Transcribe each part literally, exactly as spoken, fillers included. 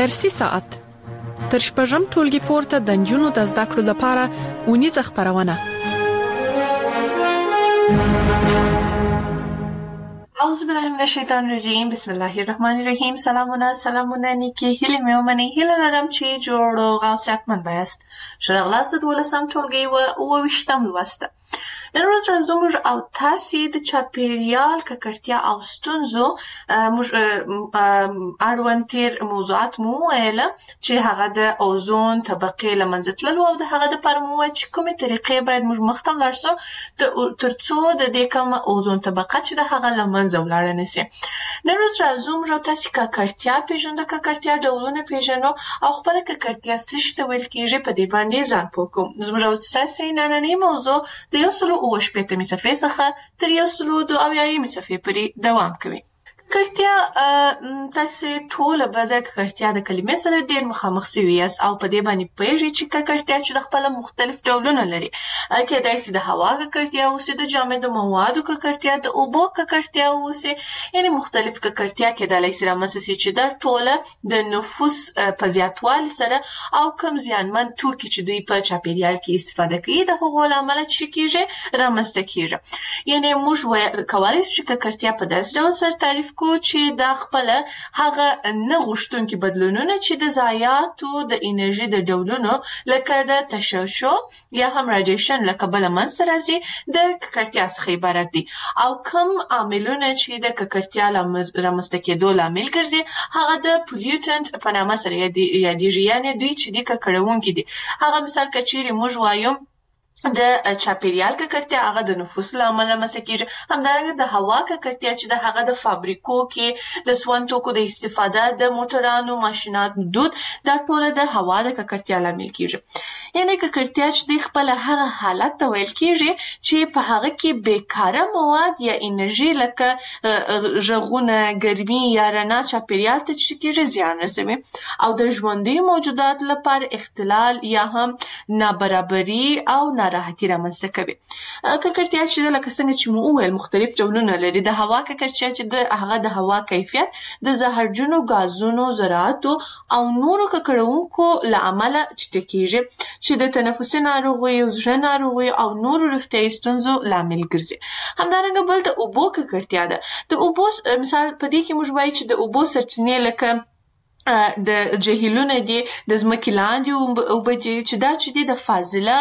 فارسي ساعت تر شپږم ټولګي پورته د نجونو د زده کړو لپاره ونیزه خپرونه. اعوذ بالله من الشیطان الرجیم. بسم الله الرحمن الرحیم. سلامونه سلامونه نیکی هیله مې ومنئ. هیله لرم چې جوړ او صحتمند یاست. ښه راغلاست دولسم ټولګي و اووه ویشتم لوست. نن ورځ راځو موږ او تاسې د چاپېریال ککړتیا او ستونزو موږ اړوند تېر موضوعات مو وویله چې هغه د اوزون طبقې له منځه تللو او د هغه دپاره مو وویل چې کومې طریقې باید موږ مخته ولاړ سو تر څو د دې کومه اوزون طبقه چې د هغه له منځه ولاړه نه سي. نن ورځ راځو موږ او تاسې ککړتیا پېژنو، د ککړتیا ډولونه پېژنو او خپله ککړتیا څه شي ته ویل کېږي په دې باندې ځان پوه کوو. زموږ او تاسې نننۍ موضوع د یو سلو اووه شپېتمې صفحې څخه تر یو سلو دوه اویایمې صفحې پورې دوام کوي. ککړتیا تاسې ټوله به د ککړتیا د کلمې سره ډېر مخامخ سوي یاست او په دې باندې پوهېږئ چې ککړتیا چې د خپله مختلف ډولونه لري. کېدای سي د هوا ککړتیا اوسي، د جامدو موادو ککړتیا، د اوبو ککړتیا اوسي، یعنې مختلف ککړتیا کېدلی سي رامنځته سي چې دا ټوله د نفوس په زیاتوالي سره او کوم زیانمن توکي چې دوی په چاپېریال کې استفاده کوي د هغو له امله څه کېږي رامنځته کېږي. یعنې موږ کولی سو چې ککړتیا په داسې ډول سره تعریف کو چې دا خپله هغه نه غوښتونکي بدلونونه چې د ضایعاتو د انرژي د ډولونو لکه د تشعشع یا هم راډیشن له کبله منځته راځي د ککړتیا څخه عبارت دي. او کوم عاملونه چې د ککړتیا رامنځته کېدو لامل ګرځي هغه د پولیوټنټ په نامه سره یادېږي، یعنې دوی چې دي ککړونکي دي. هغه مثال که چیرې موږ وایو د چاپېریال ککړتیا هغه د نفوس له امله رامنځته کېږي. همدارنګه د هوا ککړتیا چې د هغه د فابریکو کې د سون توکو د استفاده، د موټرانو ماشیناتو دود، دا ټوله د هوا د ککړتیا لامل کېږي. یعنې ککړتیا چې دی خپله هغه حالت ته ویل کېږي چې په هغه کې بېکاره مواد یا انرژي لکه غږونه، ګرمي یا رڼا چاپېریال ته چې کېږي زیان رسوي او د ژوندیو موجوداتو لپاره اختلال یا هم نابرابري او ناراحتي رامنځته کوي. ککړتیا چې ده لکه څنګه چې مو وویل مختلف ډولونه لري. د هوا ککړتیا چې ده هغه د هوا کیفیت د زهرجنو ګازونو، زراعتو او نورو ککړونکو له امله چټه کېږي چې د تنفسي ناروغیو، زړه ناروغیو او نورو روغتیایي ستونزو لامل ګرځي. همدارنګه بل د اوبو ککړتیا ده. د اوبو مثال په دې کې موږ وایو چې د اوبو سرچینې لکه د جهیلونه دي، د ځمکې لاندې اوبه دي چې دا چې دي د فاضله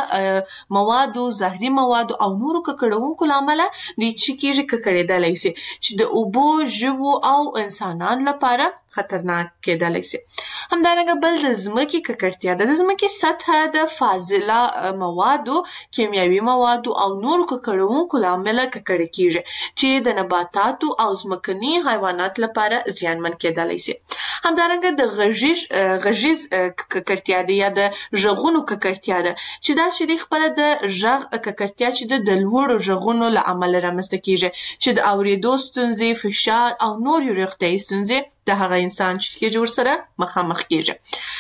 موادو، زهري موادو او نورو ککړونکو له امله دوی چې کېږي ککړېدلی سي چې د اوبو، ژوو او انسانانو لپاره خطرناک کېدلی سي. همدارنګه بل د ځمکې ککړتیا ده. د ځمکې سطحه د فاضله موادو، کیمیاوي موادو او نورو ککړونکو له امله ککړه کېږي چې د نباتاتو او ځمکني حیواناتو لپاره زیانمن کېدلی سي. همدارنګه د غږیز غږیز ککړتیا ده یا د غږونو ککړتیا ده چې دا چې دی خپله د غږ ککړتیا چې ده د لوړو غږونو له امله رامنځته کېږي چې د اورېدو ستونزې، فشار او نورې روغتیایي ستونزې د هغه انسان چې کېږي ورسره مخامخ کېږي.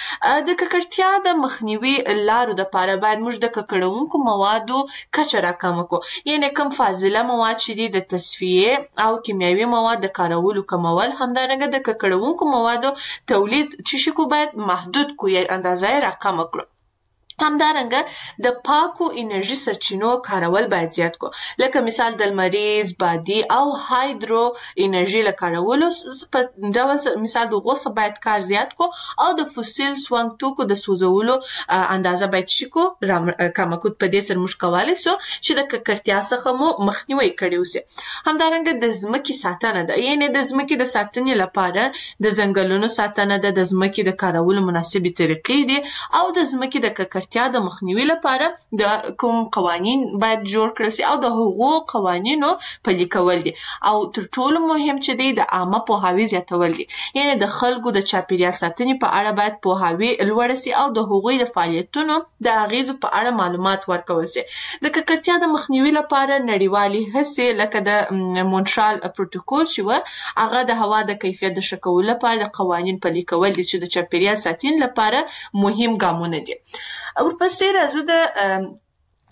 د ککړتیا د مخنیوي لارو دپاره باید موږ د ککړونکو موادو کچه راکمه کړو. یعنې کوم فاضله مواد چې دي د تصفیې او کیمیاوي مواد د کارولو کمول. همدارنګه د ککړونکو موادو تولید چې شي کو باید محدود کړو یا اندازه یې راکمه کړو. همدارنګه د پاکو انرژي سرچینو کارول باید زیات کو، لکه مثال د لمریز، بادي او هایدرو انرژي له کارولو په ډول مثال د غوڅه باید کار زیات کو او د فوسیل سونګ توکو د سوځولو اندازه باید شي کو کمه کو. په دې سره موږ کولی سو چې د ککړتیا څخه مو مخنیوی کړی وسي. همدارنګه د ځمکې ساتنه ده. یعنې د ځمکې د ساتنې لپاره د ځنګلونو ساتنه ده، د ځمکې د کارولو مناسبې طریقې دي او د ځمکې د ککړتیا د مخنیوي لپاره د کوم قوانین باید جوړ کړل سي او د هغو قوانینو پلي کول دي. او تر ټولو مهم چې دی د عامه پوهاوي زیاتول دي. یعنې د خلکو د چاپېریال ساتنې په اړه باید پوهاوي لوړه سي او د هغوی د فعالیتونو د اغیزو په اړه معلومات ورکول سي. د ککړتیا د مخنیوي لپاره نړیوالې هڅې لکه د مونټرال پروتوکول چې وه هغه د هوا د کیفیت د ښه کولو لپاره د قوانین پلي کول دي چې د چاپېریال ساتنې لپاره مهم ګامونه دي. ورپسې راځو د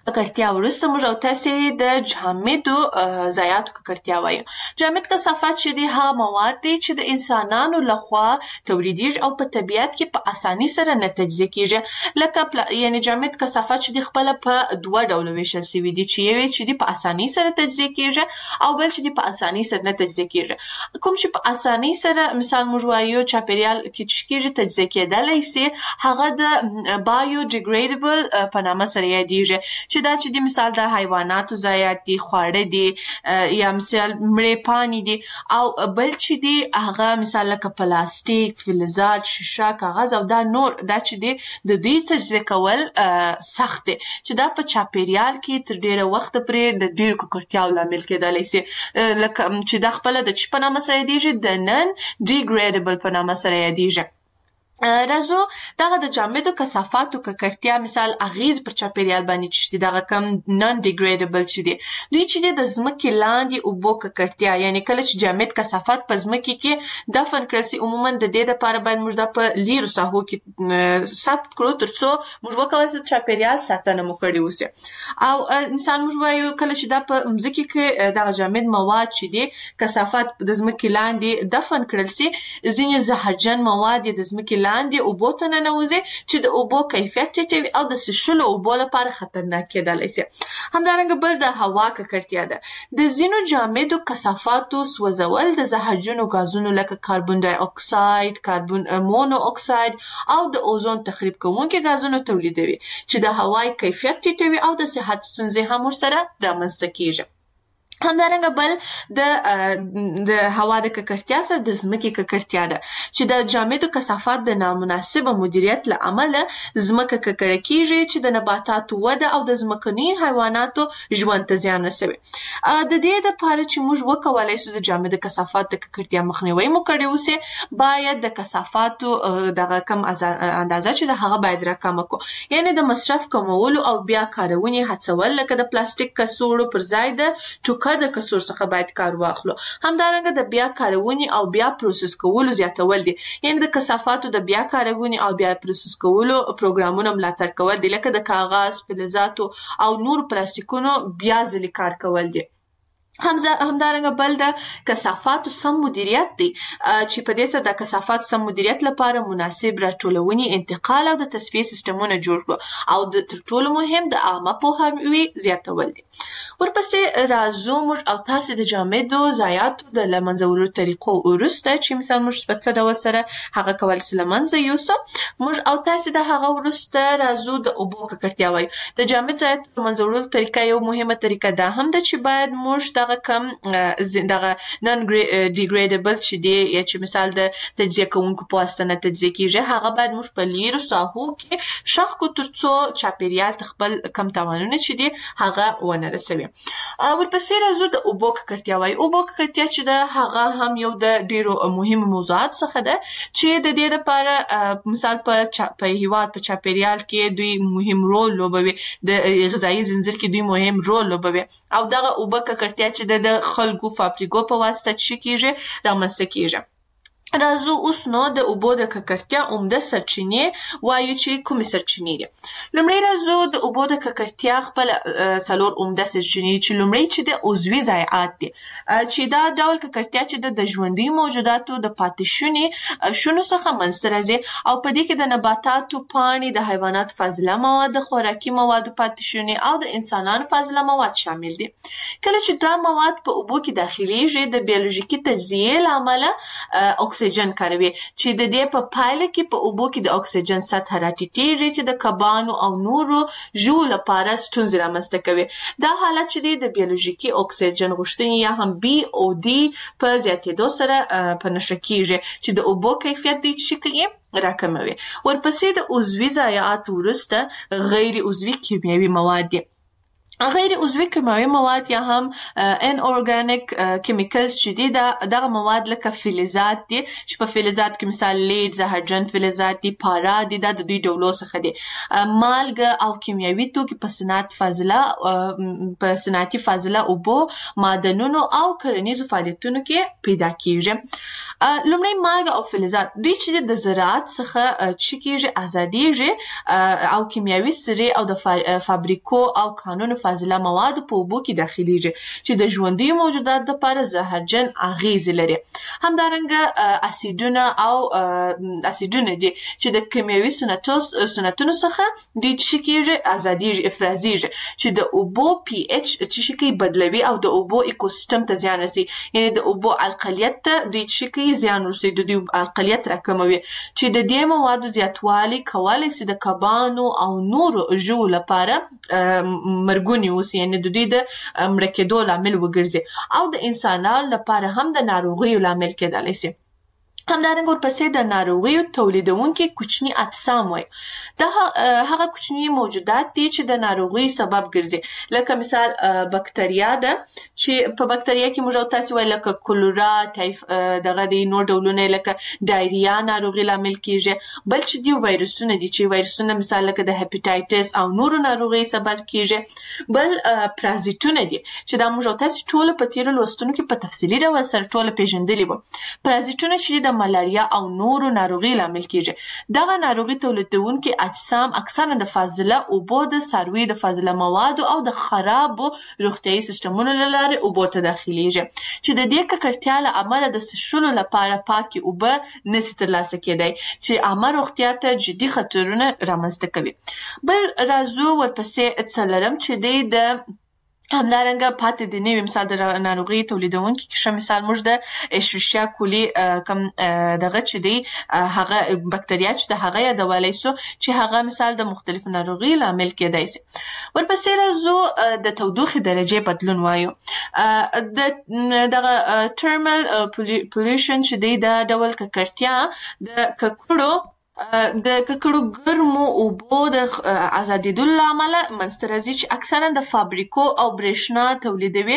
ککړتیا وروسته موږ او تاسې د جامدو ضایعاتو ککړتیا وایو. جامد کثافات چې دي هغه مواد دي چې د انسانانو لخوا تولیدیږي او په طبیعت کې په اسانۍ سره نه تجزیه کیږي. لکه یعنی جامد کثافات چې دي خپله په دوه ډوله ویشل سوي دي، چې یو چې دي په اسانۍ سره تجزیه کیږي او بل چې دي په اسانۍ سره نه تجزیه کیږي. کوم چې په اسانۍ سره مثال موږ وایو چاپیریال کې چې کیږي تجزیه کیدلی سي، هغه د بایو ډیګریډبل په نامه سره یادیږي، چې دا چې د مثال د حیواناتو ضایعات دي، خواړه دي یا مثال مړې پاڼې دي، او بل چې دي هغه مثال لکه پلاستیک، فلزات، شیشه، کاغذ او دا نور، دا چې دي د دوی تجزیه کول سخت دي، چې دا په چاپیریال کې تر ډیره وخت پورې د ډیرو ککړتیاو لامل کیدلی سي، لکه چې دا خپله د چی په نامه سره یادیږي، د نن ډیګریډبل په نامه سره یادیږي. راځو دغه د جامدو کثافاتو ککړتیا مثال اغیز پر چاپیریال باندې چې دغه کم نن ډیګریډبل چې دي، دوی چې د ځمکې لاندې اوبو ککړتیا، یعنی کله چې جامد کثافات په ځمکې کې دفن کړل سي، عموما د دې لپاره باید موږ دا په لیرو ساحو کې ثبت کړو ترڅو موږ وکولای سو چاپیریال ساتنه مو کړې وسي. او انسان موږ وایو کله چې دا په ځمکې کې دغه جامد مواد چې دي کثافات د ځمکې لاندې دفن کړل سي، ځینې زهرجن مواد د ځمکې لاندې اوبو ته ننوځي چې د اوبو کیفیت ټیټوي او د څښلو اوبو لپاره خطرناک کیدلی سي. همدارنګه بل د هوا ککړتیا ده. د ځینو جامدو کثافاتو سوځول د زهرجنو غازونو لکه کاربن ډای اکساید، کاربن مونو اکساید او د اوزون تخریب کوونکي غازونو تولیدوي، چې د هوای کیفیت ټیټوي او د صحت ستونزې هم ورسره رامنځته کیږي. همدارنګه بل د د هوا د ککړتیا سره د ځمکې ککړتیا ده، چې د جامدو کثافات د نامناسبه مدیریت له امله ځمکه ککړه کیږي، چې د نباتاتو وده او د ځمکني حیواناتو ژوند ته زیان رسوي. د دې دپاره چې موږ وکولای سو د جامدو کثافاتو د ککړتیا مخنیوی مو کړی وسي، باید د کثافاتو دغه کم اندازه چې د هغه باید راکمه کړو، یعنی د مصرف کمولو او بیا کارونې هڅول، لکه د پلاستیک کڅوړو پر ځای د ټوکر د کڅوړو څخه باید کار واخلو. همدارنګه د بیا کارونې او بیا پروسس کولو زیاتول دي، یعنی د کثافاتو د بیا کارونې او بیا پروسس کولو پروګرامونه ملاتړ کول دي، لکه د کاغذ، فلزاتو او نور پلاستیکونو بیا ځلې کار کول دي. همدارنګه بل د کثافاتو سم مدیریت دی، چې په دې سره د کثافاتو سم مدیریت لپاره مناسب راټولونې، انتقال او د تصفیې سیستمونه جوړ کړو، او د تر ټولو مهم د عامه پوهاوي زیاتول دي. ورپسې راځو موږ او تاسې د جامدو ضایعاتو د له منځه وړلو طریقو وروسته، چې مثال موږ په څه ډول سره هغه کولی سي له منځه یوسو. موږ او تاسې د هغه وروسته راځو د اوبو ککړتیا وایو. د جامد ضایعاتو د منځه وړلو طریقه یو مهمه طریقه دا هم ده چې باید موږ دغه کم دغه نن ډیګریډبل چې دی، یا چې مثال د تجزیه کوونکو په واسطه نه تجزیه کیږي، هغه باید موږ په لیرو ساحو کې ښخ کړو ترڅو چاپیریال ته خپل کم تاوانونه چې دي هغه ونه رسوي. ورپسې راځو د اوبو ککړتیا وایي. اوبو ککړتیا چې ده هغه هم یو د ډیرو مهمو موضوعات څخه ده، چې د دې لپاره مثال په په هیواد په چاپیریال کې دوی مهم رول لوبوي، د غذایي زنځیر کې دوی مهم رول لوبوي، او دغه اوبه ککړتیا چې د خلکو فابریکو په واسطه چې کیږي رامنځته کیږي. راځو اوس نو د اوبو د ککړتیا عمده سرچینې وایو چې کومې سرچینې دي. لومړی راځو د اوبو د ککړتیا خپل څلور عمده سرچینې، چې لومړی چې د عضوي ضایعات دي، چې دا ډول ککړتیا چې د ژوندي موجوداتو د پاتې شونې شونو څخه منځته راځي، او په دې کې د نباتاتو پاڼې، د حیواناتو فاضله مواد، د خوراکي موادو پاتې شونې او د انسانانو فاضله مواد شامل دي. کله چې دا مواد په اوبو کې داخليږي، د بیولوژیکي تجزیې له امله اکسیجن کاروي، چې د دې په پایله کې په اوبو کې د اکسیجن سطح راټیټیږي، چې د کبانو او نورو ژوو لپاره ستونزې رامنځته کوي. دا حالت چې دی د بیولوژیکي اکسیجن غوښتنې یا هم بي او ډي په زیاتېدو سره په نښه کیږي، چې د اوبو کیفیت دی چې کوي راکموي. ورپسې د عضوي ضایعاتو وروسته غیر عضوي کیمیاوي مواد دي. غیر عضوي کیمیاوي مواد یا هم ان اورګانیک کیمیکلز چې دي دا دغه مواد لکه فلزات دي چې په فلزات کې مثال لید، زهرجن فلزات دي، پاره دي، دا د دوی ډولو څخه دي. مالګه او کیمیاوي توکي په صنعت فاضله په صنعتي فاضله اوبو، معدنونو او کرنیزو فعالیتونو کې پیدا کیږي. لومړی مالګه او فلزات دوی چې د زراعت څخه چې کیږي ازاديږي او کیمیاوي سرې او د فابریکو او قانون فاضله مواد په اوبو کې داخليږي چې د ژوندۍ موجودات لپاره زهرجن اغیز لري. همدارنګه اسیدونه او اسیدونه دي چې د کیمیاوي سنتونو څخه د شکیږي ازاديږي افرازيږي چې د اوبو پی ایچ چې شکی بدلوي او د اوبو ایکوسیستم ته زیان رسي، یعنی د اوبو القلیت ته د شکی زیان رسي، د دې القلیت راکموي چې د دې موادو زیاتوالی کولای شي د کبانو او نورو ژوو لپاره مرګ نیوسي، یعنی د دوی د مړه کېدو لامل وګرځي او د انسانانو لپاره هم د ناروغیو لامل کېدلی شي. همدارنګه ورپسې د ناروغیو تولیدونکي کوچني اجسام وایي. دا هغه کوچني موجودات دي چې د ناروغیو سبب ګرځي، لکه مثال بکتریا ده چې په بکتریا کې موږ تاسو وایي لکه کولرا، ټایف دغه د نور ډولونه لکه ډایریا ناروغي لامل کیږي. بل چې دی وایرسونه دي چې وایرسونه مثال لکه د هپاتایټس او نورو ناروغي سبب کیږي. بل پرازیتونه دي چې دا موږ تاسو ټول په تیر لوستونو کې په تفصیلي ډول سره ټول پیژندلي وو. پرازیتونه چې د ملاریا او نورو ناروغي لامل کیږي. دغه ناروغي تولیدونکي اجسام اکثرا د فاضله اوبو، د څاروي د فاضله موادو او د خرابو روغتیايي سیستمونو له لارې اوبو ته داخليږي چې د دې ککړتیا له امله د څښلو لپاره پاکي اوبه نشي ترلاسه کېدای چې عامه روغتیا ته جدي خطرونه رامنځته کوي. بل راځو ورپسې څلورم چې دی د همدارنګه پاتې د نوي مثال د ناروغي تولیدونکي کې ښه مثال موږ د اشریشیا کولی کم دغه چې دی هغه بکتریا چې د هغه یادولی سو چې هغه مثال د مختلفو ناروغي لامل کېدای شي. ورپسې راځو د تودوخې درجې بدلون وایو. د دغه ترمل پولیوشن چې دی دا ډول ککړتیا د ککړو د ککړو ګرمو اوبو د ازادېدو له امله منځته راځي چې اکثرا د فابریکو او برېښنا تولیدوي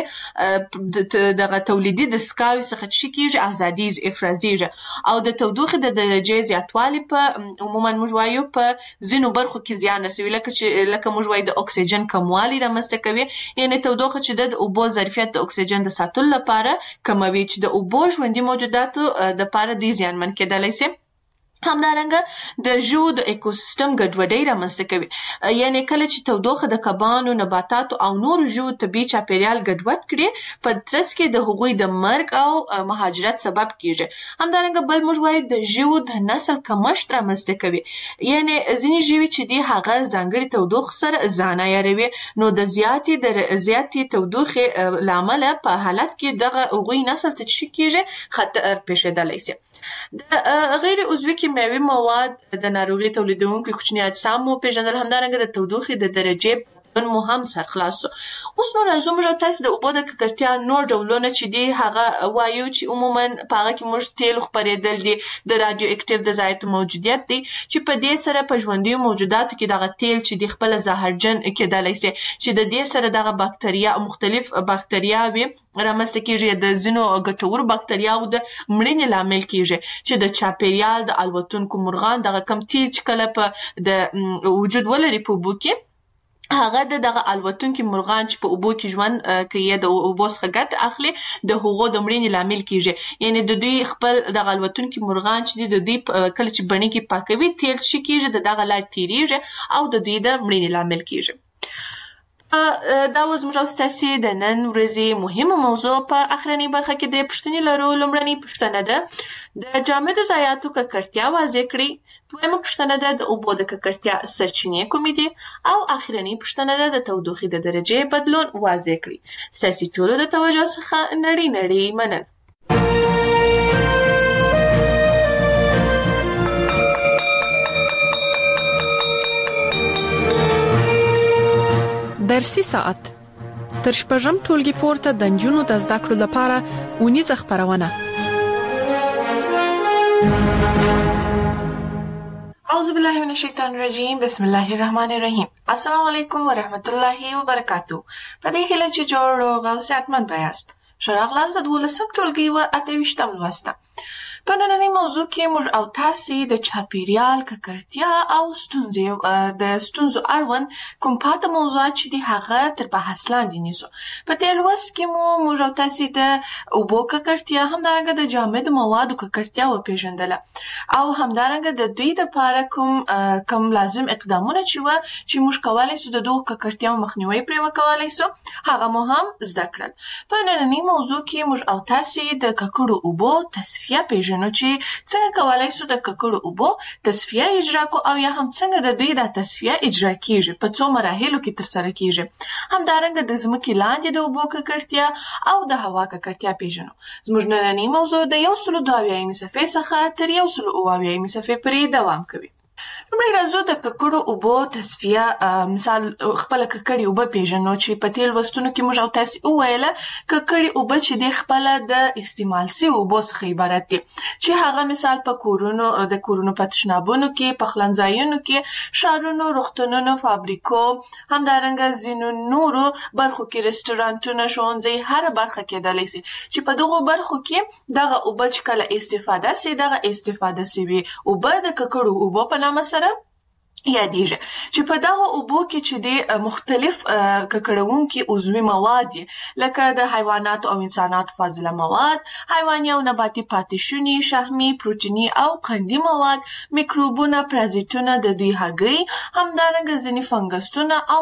دغه تولیدي دستګاوې څخه چې کېږي ازادیږي، افرازیږي او د تودوخې د درجې زیاتوالی په عموما موږ وایو په ځینو برخو کې زیان رسوي، لکه چې لکه موږ وایو د اکسیجن کموالی رامنځته کوي، یعنې تودوخه چې د اوبو ظرفیت د اکسیجن د ساتلو لپاره کموي چې د اوبو ژوندي موجوداتو لپاره دی زیانمن کېدلی شي. همدارنګه د ژوو د ایکوسیستم ګډوډۍ رامنځته کوي، یعنی کله چې تودوخه د کبانو، نباتاتو او نورو ژوو طبیعي چاپیریال ګډوډ کړي په ترڅ کې د هغوی د مرګ او مهاجرت سبب کیږي. همدارنګه بل موږ وایو د ژوو د نسل کمښت رامنځته کوي، یعنی ځینې ژوي چې دي هغه ځانګړي تودوخه سره ځان عیاروي، نو د زیاتې د زیاتې تودوخې له امله په حالت کې دغه هغوی نسل ته چې کیږي خطر پېښېدلی شي. د غیر عضوي کیمیاوي مواد د ناروغي تولیدونکي کوچني اجسام مو پیژندل، همدارنګه د تودوخې د درجې بدلون مو هم سرخلاص شو. اوس نو راځو موږ تاسو د اوبو د ککړتیا نور ډولونه چې دي هغه وایو چې عموما په هغه کې موږ تیل خپرېدل دي، د رادیو اکټیو د ذایتو موجودیت دی چې په دې سره په ژوندیو موجوداتو کې دغه تیل چې دی خپله زهرجن کېدلی شي چې د دې سره دغه باکتریا مختلف باکتریاوې رامنځته کېږي، د ځینو ګټورو باکتریاوو د مړینې لامل کېږي چې د چاپیریال د الوتونکو مرغان دغه کم تیل چې کله په د وجود ولري په اوبو کې هغه د دغه الوتونکي مرغان چې په اوبو کې ژوند کوي د اوبو څخه ګټه اخلي د هغو د مړینې لامل کېږي، یعنې د دوی خپل دغه الوتونکي مرغان چې دي د دوی کله چې بڼې کې پاکوي تیل چې کېږي د دغه لارې تېرېږي او د دوی د مړینې لامل کېږي. دا و زموږ او ستاسې د نن ورځې مهمه موضوع. په اخرنۍ برخه کې د پوښتنې لرو. لومړنۍ پوښتنه ده د جامدو ضایعاتو ککړتیا واضح کړئ. دویمه پوښتنه ده د اوبو د ککړتیا سرچینې کومې دي، او اخرنۍ پوښتنه ده د تودوخې د درجې بدلون واضح کړئ. ستاسې ټولو د توجه څخه نړۍ نړۍ مننه. درسي ساعت تر شپږم ټولګي پورته د نجونو د زده کړو لپاره اونیزه خپرونه. اعوذ بالله من الشیطان الرجیم بسم الله الرحمن الرحیم. السلام علیکم و رحمت الله و برکاتو. په دې هیله چې جوړ روغ او صحتمند یاست. ښه راغلاست د دولسم ټولګي و اته ویشتم لوسته. په نننۍ موضوع کې موږ او تاسې د چاپیریال ککړتیا او ستونزې د ستونزو اړوند کوم پاته موضوعات چې دي هغه تر بحث لاندې نیسو. په تېر لوست کې مو موږ او تاسې د اوبو ککړتیا همدارنګه د جامدو موادو ککړتیا وپېژندله او همدارنګه د دوی دپاره کوم کوم لازم اقدامونه چې وه چې موږ کولی سو د دغو ککړتیاو مخنیوی پرې وکولی سو هغه مو هم زده کړل. په نننۍ موضوع کې موږ او تاسې د ککړو اوبو تصفیه پېژنو نو چې څنګه کولای سو د ککړو اوبو تصفیه اجرا کو او یا هم څنګه د دوی د تصفیه اجرا کیږي په څو مراحلو کې ترسره کیږي. همدارنګه د ځمکې لاندې د اوبو ککړتیا او د هوا ککړتیا پیژنو. زموږ نننۍ موضوع د یو سلو دوه اویایمې صفحې څخه تر یو سلو اوه اویایمې صفحې پورې دوام کوي. لومړی راځو د ککړو اوبو تصفیه مثال خپله ککړې اوبه پیژنو چې په تېر لوستونو کې موږ او تاسې وویله ککړې اوبه چې دي خپله د استعمال سوي اوبو څخه عبارت دي چې هغه مثال په کورونو د کورونو په تشنابونو کې پخلنځایونو کې ښارونو روغتونونو فابریکو همدارنګه ځینو نورو برخو کې رسټورانټونه ښوونځي هره برخه کېدلی سي چې په دغو برخو کې دغه اوبه چې کله استفاده سي دغه استفاده سوي اوبه د ککړو اوبو په نامه سره یادیږي چې په دغه اوبو کې چې د مختلف ککړونکي عضوي مواد دي لکه د حیواناتو او انساناتو فاضله مواد، حیواني او نباتي پاتې شوني، شحمي، پروټیني او قندي مواد، میکروبونه، پرازیتونه، د دوی هګۍ، همدارنګه ځینې فنګسونه او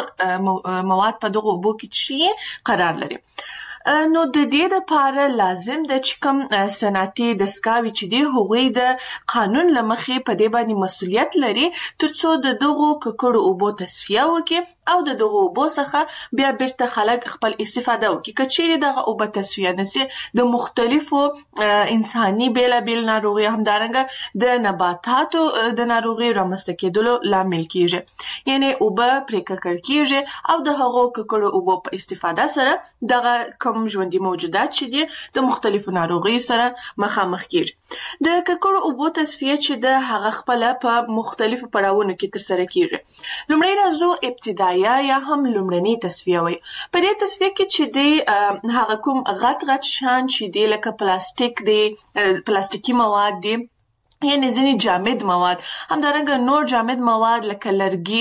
نور مواد په دغه اوبو کې چې قرار لري. نو د دې دپاره لازم ده چې کوم صنعتي دستګاوې چې دي هغوی د قانون له مخې په دې باندې مسؤلیت لري تر څو د دغو ککړو اوبو تصفیه وکړي او د دغو اوبو څخه بیا بیرته خلک خپل استفاده وکړي. که چیرې دغه اوبه تصفیه نسي د مختلفو انساني بېلابېل ناروغیو همدارنګه د نباتاتو د ناروغیو رامنځته کېدلو لامل کیږي. یعنې اوبه پرې ککړ کیږي او د هغو ککړو اوبو په استفاده سره دغه کوم ژوندي موجودات چې دي د مختلفو ناروغیو سره مخامخ کیږي. د ککړو اوبو تصفیه چې ده هغه خپله په مختلفو پړاوونو کې ترسره کیږي. لومړی راځو ابتدایه یا هم لومړنۍ تصفیه وایي. په دې تصفیه کې چې دی هغه کوم غټ غټ شیان چې دی لکه پلاستیک دی، پلاستیکي مواد دي، یعنې ځینې جامد مواد، همدارنګه نور جامد مواد لکه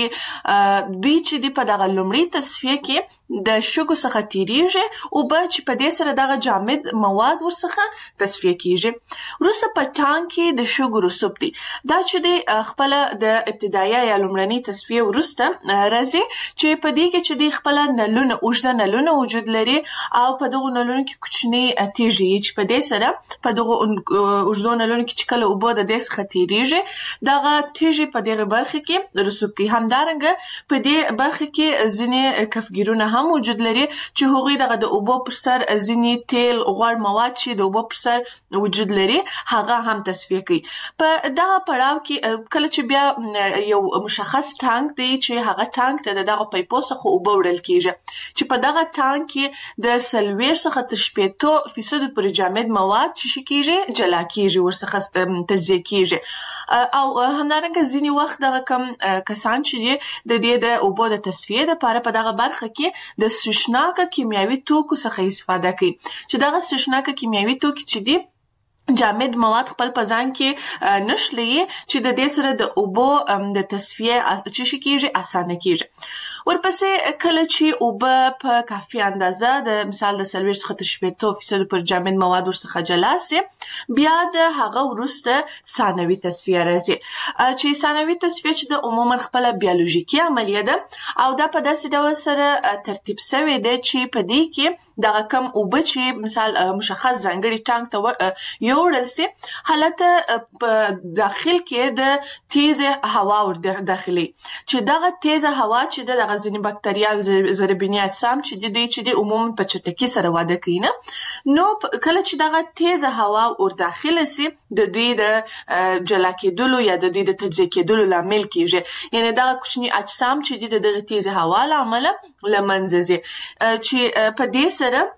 لرګي، دوی چې دي په دغه لومړۍ تصفیه کې د شګو څخه تیریږي اوبه چې په دې سره دغه جامد مواد ورڅخه تصفیه کیږي. وروسته په ټانک کې د شګو رسوب دی. دا چې دی خپله د ابتدایه یا لومړنۍ تصفیه وروسته راځي چې په دې کې چې دی خپله نلونه اوږده نلونه وجود لري او په دغو نلونو کې کوچنۍ تیږې وي چې په دې سره په دغو اوږدو نلونو کې چې کله اوبه د دې څخه تیریږي دغه تیږې په دغه برخه کې رسوب کوي. همدارنګه په دې برخه کې ځینې کفګیرونه هم وجود لري چې هغوی دغه د اوبو پر سر ځینې تیل غوړ مواد چې د اوبو پر سر وجود لري هغه هم تصفیه کوي. په دغه پړاو کې کله چې بیا یو مشخص ټانک دی چې هغه ټانک ته د دغه پیپو څخه اوبه وړل کیږي چې په دغه ټانک کې د څلوېښت څخه تر شپېتو فیصدو پورې جامد مواد چې کیږي جلا کیږي ورڅخه تجزیه کیږي. او همدارنګه ځینې وخت دغه کم کسان چې دي د دې د اوبو د تصفیې دپاره په دغه برخه کې د سرشناکه کیمیاوي توکو څخه استفاده کوي چې دغه سرشناکه کیمیاوي توکي چې دي جامد مواد خپل په ځان کې نشلي چې د دې سره د اوبو د تصفیه چې کیږي اسانه کیږي. ورپسې کله چې اوبه په کافي اندازه د مثال د څلوېښت څخه تر شپېتو فیصدو پر جامد مواد ورڅخه جلا سي بیا د هغه وروسته ثانوي تصفیه راځي چې ثانوي تصفیه چې د عموما خپله بیولوژیکي عملیه ده او دا په داسې ډول سره ترتیب سوی دی چې په دې کې دغه کم اوبه چې مثال مشخص ځانګړي ټانک ته یوړل سي هلته په داخل کې د تیزه هوا ور داخلي چې دغه تیزه هوا چې دغه ځینې بکتریا او ضربیني اجسام چې د دې چې د عموما په چټکۍ سره وده کوي نه نو کله چې دغه تیزه هوا ور داخله سي د دوی د جلا کېدلو یا د دوی د تجزیه کېدلو لامل کیږي. یعنې دغه کوچني اجسام چې د دغه تیزه هوا له امله له منځه ځي چې په دې سره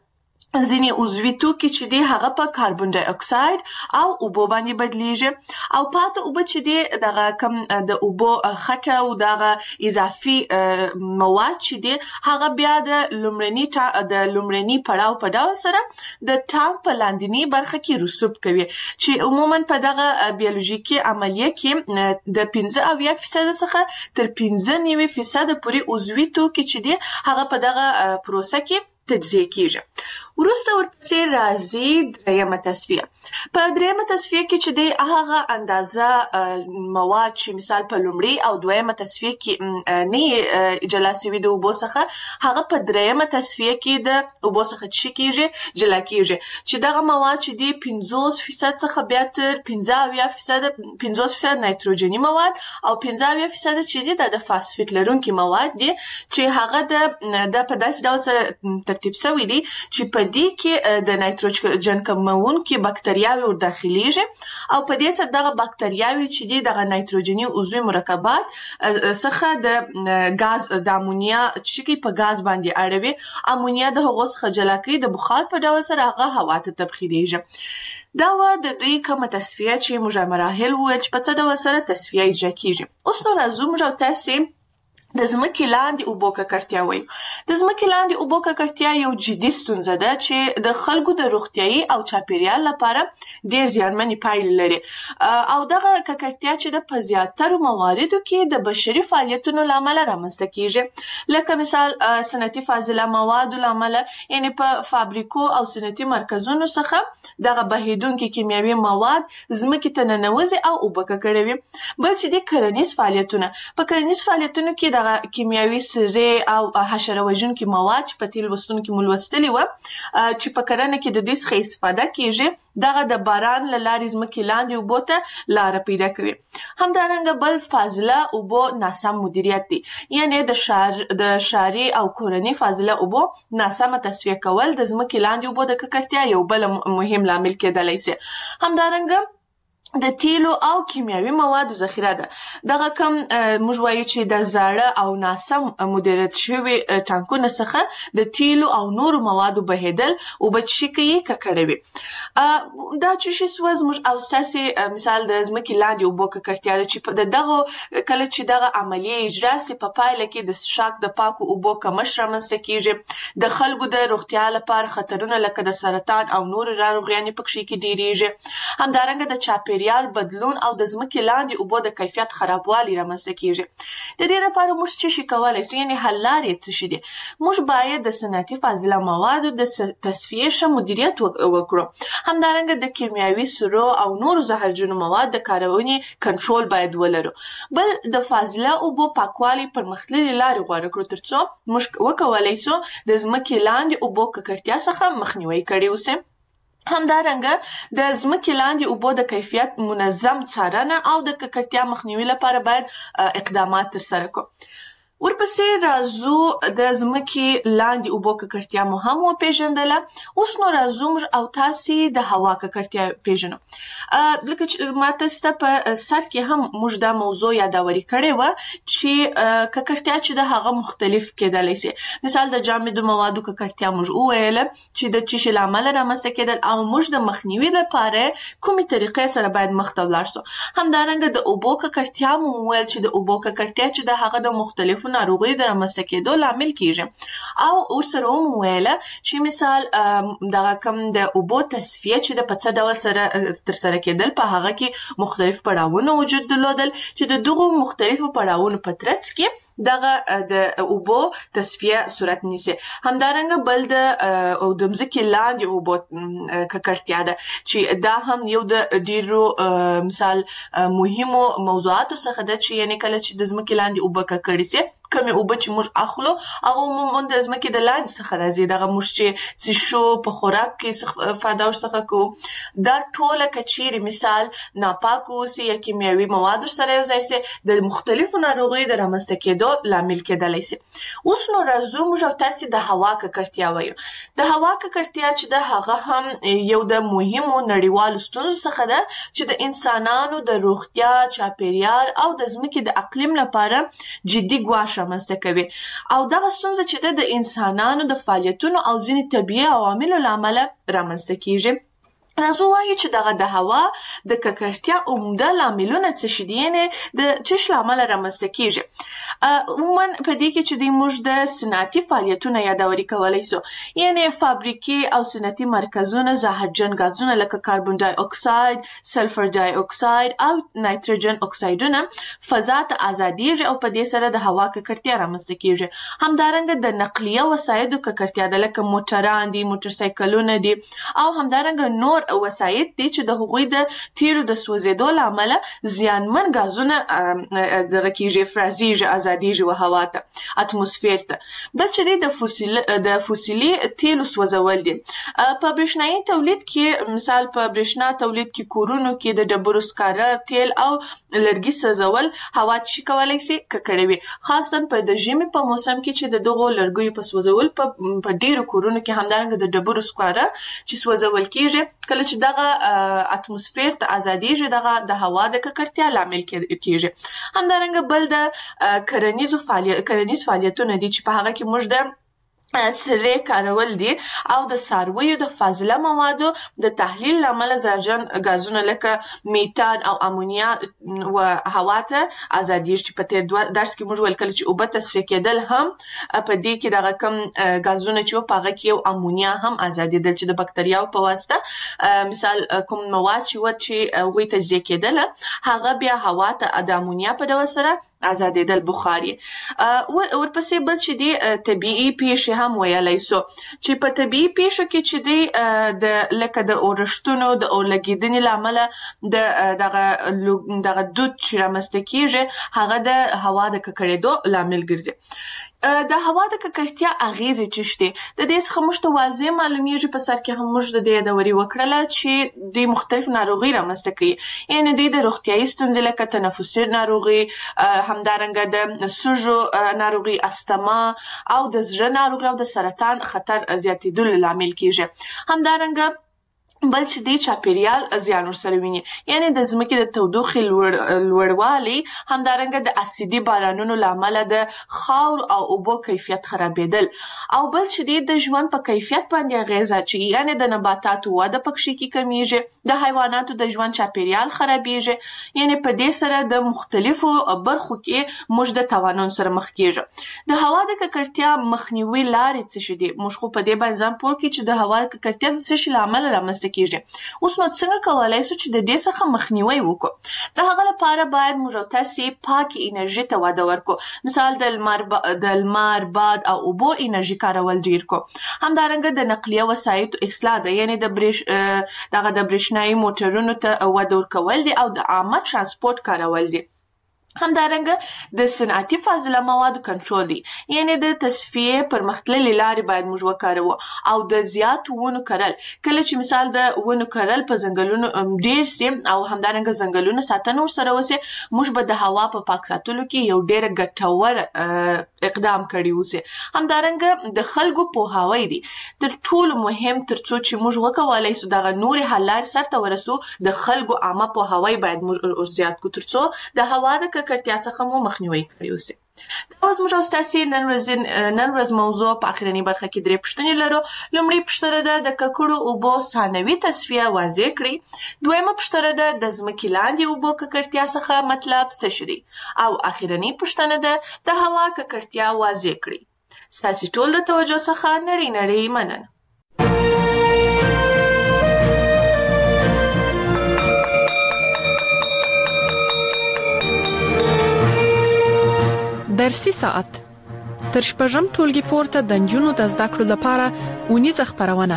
ځینې عضوي توکي چې دي هغه په کاربن ډای اکساید او اوبو باندې بدلیږي او پاته اوبه چې دي دغه کم د اوبو خټه او دغه اضافي مواد چې دي هغه بیا د لومړني د لومړني پړاو په ډول سره د ټانک په لاندني برخه کې رسوب کوي چې عموما په دغه بیولوژیکي عملیه کې د پنځه اویا فیصد څخه تر پنځه نوي فیصد پورې عضوي توکي چې دي هغه په دغه پروسه کې تجزیه کیږي. وروسته ورپسې راځي درېیمه تصفیه. په درېیمه تصفیه کې چې دی هغه اندازه مواد چې مثال په لومړي او دویمه تصفیه کې نه جلا سوي د اوبو څخه هغه په درېیمه تصفیه کې د اوبو څخه څه کیږي جلا کیږي چې دغه مواد چې دی پنځوس فیصد څخه بیا تر پنځه اویا فیصد پنځوس فیصد نایتروجني مواد او پنځه اویا فیصد چې دی د فاسفیت لرونکي مواد دي چې هغه د د په داسې ډول سره ترتیب شوی دي چې په دې کې د نایتروجن کمونکي بکتریاوي ور داخليږي او په دې سره دغه بکتریاوي چې دي دغه نایتروجني عضوي مرکبات څخه د غاز د امونیا چې په غاز باندې اړوي امونیا د هغه څخه جلا کوي د بخار په ډول سره هغه هوا ته تبخیریږي دا و د دوی کومه تصفیه چې موږ مراحل وو چې په څه ډول سره تصفیه اجرا کیږي. اوس نو راځو موږ تاسو د ځمکې لاندې اوبو ککړتیا وایو. د ځمکې لاندې اوبو ککړتیا یو جدي ستونزه ده چې د خلکو د روغتیايي او چاپیریال لپاره ډېر زیانمنې پایلې لري او دغه ککړتیا چې د په زیاترو مواردو کې د بشري فعالیتونو له امله رامنځته کیږي لکه مثال صنعتي فاضله موادو له امله یعنې په فابریکو او صنعتي مرکزونو څخه دغه بهیدونکي کیمیاوي مواد ځمکې ته ننوځي او اوبه ککړوي. بل چې د کرنیز فعالیتونه په کرنیز فعالیتونو کې دغه کیمیاوي سرې او حشره وژونکي مواد چې په تېر لوستونو کې مو لوستلي وه چې په کرنه کې د دوی څخه استفاده کیږي دغه د باران له لارې ځمکې لاندې اوبو ته لاره پیدا کوي. همدارنګه بل فاضله اوبو ناسم مدیریت دی یعنې د شار د ښاري او کورني فاضله اوبو ناسمه تصفیه کول د ځمکې لاندې اوبو د ککړتیا یو بل مهم لامل کېدلی شي. همدارنګه د تیلو او کیمیاوي موادو ذخیره ده. دغه کم موږ وایو چې د زاړه او ناسم مدیریت شوي ټانکونه څخه د تیلو او نورو موادو بهیدل اوبه چې کوي ککړوي. دا چې شي سوه زموږ او ستاسې مثال د ځمکې لاندې اوبو ککړتیا ده چې د دغه کله چې دغه عملیه اجرا سي په پایله کې د څښاک د پاکو اوبو کمښت رامنځته کیږي د خلکو د روغتیا لپاره خطرونه لکه د سرطان او نورو ناروغیانو پکې کې ډیریږي. همدارنګه د چاپیریال چاپیریال بدلون او د ځمکې لاندې اوبو د کیفیت خرابوالی رامنځته کیږي. د دې لپاره موږ څه شي کولی شو یعنې حل لارې څه شي دي؟ موږ باید د صنعتي فاضله موادو د تصفیې ښه مدیریت وکړو. همدارنګه د کیمیاوي سرو او نورو زهرجنو مواد د کارونې کنټرول باید ولرو. بل د فاضله اوبو پاکوالی پرمختللې لارې غوره کړو ترڅو موږ وکولی شو د ځمکې لاندې اوبو ککړتیا څخه مخنیوی کړی اوسي. همدارنګه د ځمکې لاندې اوبو د کیفیت منظم څارنه او د ککړتیا مخنیوي لپاره باید اقدامات ترسره کړو. ورپسې راځو د ځمکې لاندې اوبو ککړتیا مو هم وپېژندله. اوس نو راځو موږ او تاسې د هوا ککړتیا پېژنو. لکه چې ما تاسو ته په سر کې هم موږ دا موضوع یادوري کړې وه چې ککړتیا چې د هغه مختلف کېدلی سي. مثال د جامدو موادو ککړتیا موږ وویله چې د څه شي له امله رامنځته کېدل او موږ د مخنیوي لپاره کومې طریقې سره باید مخ ته ولاړ سو. همدارنګه د اوبو ککړتیا مو وویل چې د اوبو ککړتیا چې د هغه د مختلفو ناروغي د رامنځته کېدو لامل کیږي او ورسره هم وویله چې مثال دغه کم د اوبو تصفیه چې د په څه ډول سره ترسره کېدل په هغه کې مختلف پړاوونه وجود درلودل چې د دغو مختلفو پړاوونو په ترڅ کې دغه د اوبو تصفیه صورت نیسي. همدارنګه بل د د ځمکې لاندې اوبو ککړتیا ده چې دا هم یو د ډیرو مثال مهمو موضوعاتو څخه ده چې یعنې کله چې د ځمکې لاندې اوبه ککړې سي کمې اوبه چې موږ اخلو هغه عموما د ځمکې د لاندې څخه راځي. دغه موږ چې څښو په خوراک کې استفاده ورڅخه کوو دا ټوله که چیرې مثال ناپاک اوسي یا کیمیاوي موادو سره یو ځای سي د مختلفو ناروغیو د رامنځته کېدو لامل کېدلی سي. اوس نو راځو موږ او تاسې د هوا ککړتیا وایو. د هوا ککړتیا چې ده هغه هم یو د مهمو نړیوالو ستونزو څخه ده چې د انسانانو د روغتیا چاپیریال او د ځمکې د اقلیم لپاره جدي ګواښ رامنځته کوي او دغه ستونزه چې د انسانانو د فعالیتونو او ځینې طبیعي عواملو له امله رامنځته کیږي. راځو وایو چې دغه د هوا د ککړتیا عمده لاملونه څه شي دي، یعنې د څه شي له امله رامنځته کیږي. عموما په دې کې چې دوی موږ د صنعتي فعالیتونه یادوري کولی سو، یعنې فابریکې او صنعتي مرکزونه زهرجن ګازونه لکه کاربن ډای اکساید، سلفر ډای اکساید او نایتروجن اکسایدونه فضا ته ازادیږي او په دې سره د هوا ککړتیا رامنځته کیږي. همدارنګه د نقلیه وسایدو ککړتیا ده، لکه موټران دي، موټرسایکلونه دي او همدارنګه نور وسایط دي چې د هغوی د تیلو د سوځېدو له امله زیانمن ګازونه دغه کیږي، افرازیږي، ازادیږي و هوا ته، اتموسفیر ته. بل چې دی د فوسیل د فوسیلي تیلو سوځول دي. په برېښنایي تولید کې، مثال په برېښنا تولید کې کورونو کې د ډبرو سکاره، تیل او لرګي سوځول هوا چې کولی سي ککړوي، خاصا په د ژمي په موسم کې چې د دغو لرګیو په سوځول په ډیرو کورونو کې همدارنګه د ډبرو سکاره چې سوځول کیږي، کله چې دغه اتموسفیر ته ازادیږي دغه د هوا د ککړتیا لامل کیږي. همدارنګه بل د کرنیزو فعالیت کرنیز فعالیتونه دي چې په هغه کې موږ د سرې کارول دي او د څارویو د فاضله موادو د تحلیل له امله زهرجن ګازونه لکه میتان او امونیا و هوا ته ازادیږي چې په تېر درس کې موږ ویل کله چې اوبه تصفیه کېدل هم په دې کې دغه کم ګازونه چې په هغه کې یو امونیا هم ازادېدل چې د بکتریاو په واسطه مثال کوم مواد چې و چې هغوی تجزیه کېدله هغه بیا هوا ته د امونیا په ډول سره ازادېدل بخاري. ورپسې بل چې دی طبیعي پیښې هم ویلی سو چې په طبیعي پیښو کې چې دی د لکه د اورښتونو د اورلګېدنې له امله د دغه دغه دود چې رامنځته کیږي هغه د هوا د ککړېدو لامل ګرځي. د هوا د ککړتیا اغیزې څه شي؟ د دې څخه موږ ته واضح معلومیږي، په سر کې هم موږ د دې یادوري وکړله چې د مختلف ناروغي رامنځته کوي، یعنې دوی د روغتیایي ستونزې لکه تنفسي ناروغي، همدارنګه د سږو ناروغي، استما او د زړه ناروغي او د سرطان خطر زیاتېدلو لامل کیږي. همدارنګه بل چې دی چاپیریال زیان ورسره ویني، یعنې د ځمکې د تودوخې لوړ لوړوالی، همدارنګه د اسیدي بارانونو له امله د خاورو او اوبو کیفیت خرابېدل، او بل چې دی د ژوند په کیفیت باندې اغیزه اچوي، یعنې د نباتاتو وده په کښې کې کمیږي، د حیواناتو د ژوند چاپیریال خرابېږي، یعنې په دې سره د مختلفو برخو کې موږ د تاوانونو سره مخ کېږو. د هوا د ککړتیا مخنیوي لارې څه شي دي؟ موږ خو په دې باندې ځان پوه کړي چې د هوا د ککړتیا د څه شي له امله رامنځته کیږي. اوس نو څنګه کولای سو چې د دې څخه مخنیوي وکړو؟ د هغه لپاره باید موږ تاسو پاکي انرژي ته وده ورکړو، مثال د لمر د لمر باد او اوبو انرژي کارول ډیر کو. همدارنګه د نقلیه وسایطو اصلاح ده، یعنی د برېښ دغه د برېښنايي موټرونو ته وده ورکول دي او د عامه ترانسپورت کارول دي. همدارنګه د صنعتي فاضله موادو کنټرول دی، یعنی د تصفیې پرمختللې لارې باید موږ وکاروو او د زیاتو ونو کرل. کله چې مثال د ونو کرل په ځنګلونو ډیر سي او همدارنګه ځنګلونو ساتنه ورسره وسي، موږ به د هوا په پاک ساتلو کې یو ډیر ګټور اقدام کړی وسي. همدارنګه د خلکو پوهاوی دی تر ټولو مهم، ترڅو چې موږ وکولای سو دغه نورې حل لارې سرته ورسو. د خلکو عامه پوهاوی باید موږ زیات کړو ترڅو د هوا د ککړتیا څخه مو مخنیوي کړی وسي. دا اوس موږ تاسو نن ورځ نن ورځ موضوع په اخرنی برخه کې درې پوښتنې لرو. لومړی پوښتنه ده د ککړو اوبو ثانوي تصفیه واضح کړئ. دویمه پوښتنه ده د ځمکې لاندې اوبو ککړتیا څخه مطلب څه شي دی، او اخرنی پوښتنه ده د هوا ککړتیا واضح کړئ. تاسو ټول د توجه څخه نړۍ نړۍ مننه. درسي ساعت تر شپږم ټولګي پورته د نجونو د زده کړو لپاره اونیزه خپرونه.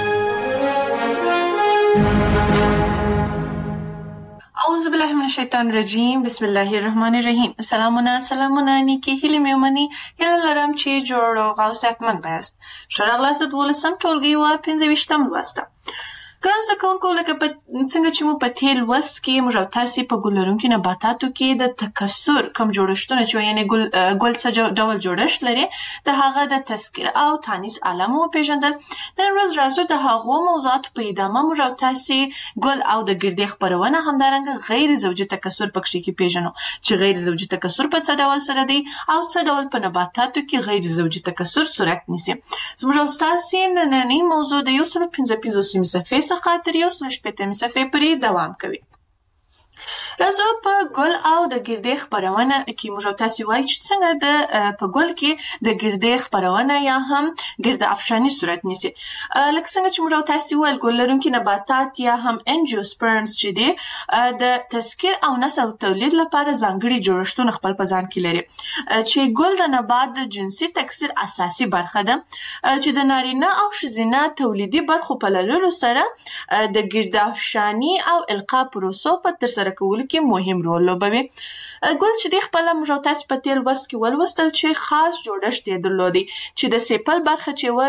اعوذ بالله من الشیطان الرجیم، بسم الله الرحمن الرحیم. سلامونه سلامونه نیکی هیله میومنی هیله لرم چې جوړ او صحتمند باشئ. ښه راغلاست دولسم ټولګي و پنځه ویشتم لوسته. ګران زده کوونکو، لکه په څنګه چې مو په تېر لوست کې موږ او تاسې په ګل لرونکي نباتاتو کې د تکثر کوم جوړښتونه چې یعنې ګل ګل څه ډول جوړښت لري د هغه د تذکیر او تانیث علامه وپېژندل. نن ورځ راځو د هغو موضوعاتو په ادامه موږ او تاسې ګل او د ګردې خپرونه همدارنګه غیر زوجي تکثر په کښې کې پېژنو چې غیر زوجي تکثر په څه ډول سره دی او څه ډول په نباتاتو کې غیر زوجي تکثر صورت نیسي. زموږ او ستاسې نننۍ موضوع د یو سلو پنځه پنځوسمې صفحې څخه تر یو سلو شپېتمې صفحې پورې دوام کوي. راځو په ګل او د ګردې خپرونه کې موږ او تاسې وایو چې څنګه د په ګل کې د ګردې خپرونه یا هم ګرده افشاني صورت نیسي. لکه څنګه چې موږ او تاسې وویل ګل لرونکي نباتات یا هم انجیوسپرمز چې دي د تذکیر او نسل او تولید لپاره ځانګړي جوړښتونه خپل په ځان کې لري چې ګل د نبات د جنسي تکثیر اساسي برخه ده چې د نارینه او ښځینه تولیدي برخو په لرلو سره د ګرده افشاني او القا پروسو په ترسره کولو کې مهم رول لوبوي. ګل چې دی خپله موږ او تاسې په تېر لوست کې ولوستل چې خاص جوړښت یې درلودی چې د سیپل برخه چې وه